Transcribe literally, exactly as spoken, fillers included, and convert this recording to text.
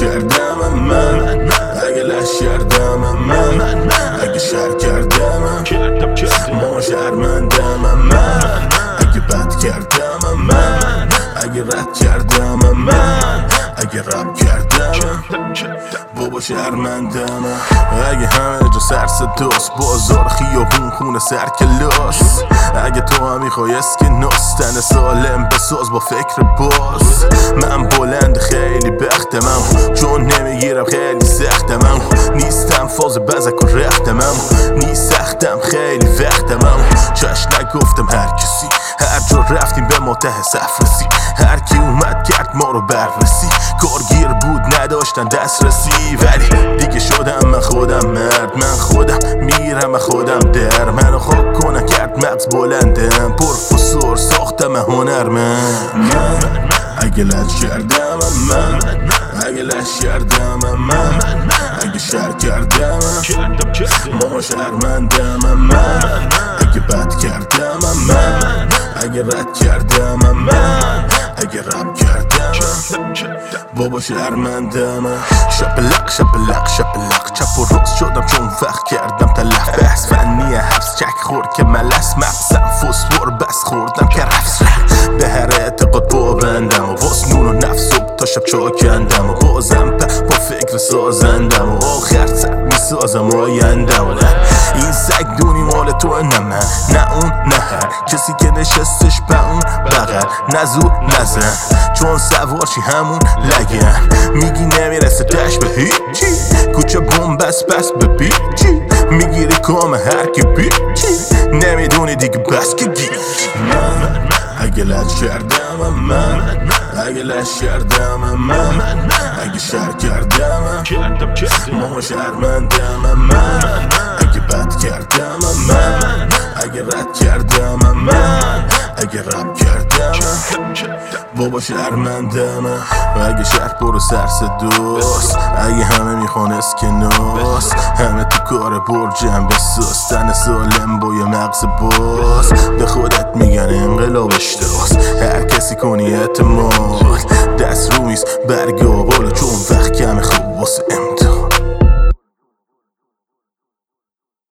کردم من اگه لش کردم من اگه شر کردم ما شرمندم من اگه بد کردم من اگه رد کردم من اگه رب کردم بابا شرمندم اگه همه جا سر صداست بازار خیابون خونه سر کلاس اگه تو هم میخوای اسکناس تن سالم بساز با فکر باز من بلند خیلی بختمم چون نمیگیرم خیلی سختمم نیستم فاز بزک و رختمم نیست سختم خیلی وقتمم چش نگفتم هر کسی هر جا رفتیم به ما ته صف رسی هر کی اومد کرد ما رو بررسی کارگیر بود نداشتن دسترسی ولی دیگه شدم من خودم مرد من خودم میرم من خودم در منو خاک کنه کرد مغز بلندم پروفسور ساختم هنرمند من اگه لج کردم من اگه لش کردم من اگه شر کردم ما شرمندم من اگه بد کردم من اگه رد کردم من اگه رب کردم بابا شرمندم شپلق شپلق شپلق چپ و راست شدم چون وقت کردم تلف بحث فنی حفظ چک خور که ملس مغزم فسفور بس خوردم که رفت به هر اعتقاد پابندم و واس نون و نفس صبح تا شب چاکندم و بازم با فکر سازندم و آخر سر میسازم آیندم و این سگ دونی مال تو نه من نه اون نه هر کسی که نشستش به اون بغل نزور نزن چون سوارشی همون لگن میگی نمیرسه تش به هیچی کوچه بومبست بس به بیچی میگیری کام هر کی بیچی نمیدونی دیگه بس که گی من اگه لج کردم من اگه لش کردم من اگه شر کردم ما شرمندم من اگه بد کردم من اگه رد کردم من اگه رب کردم بابا شرمندم اگه شهر برو سر صداست اگه همه میخوان اسکناس همه تو کار برجم بساز تن سالم با یه مغز باز به خودت میگن انقلاب اشتاس هر کسی کنی اعتماد دست رو میز برگ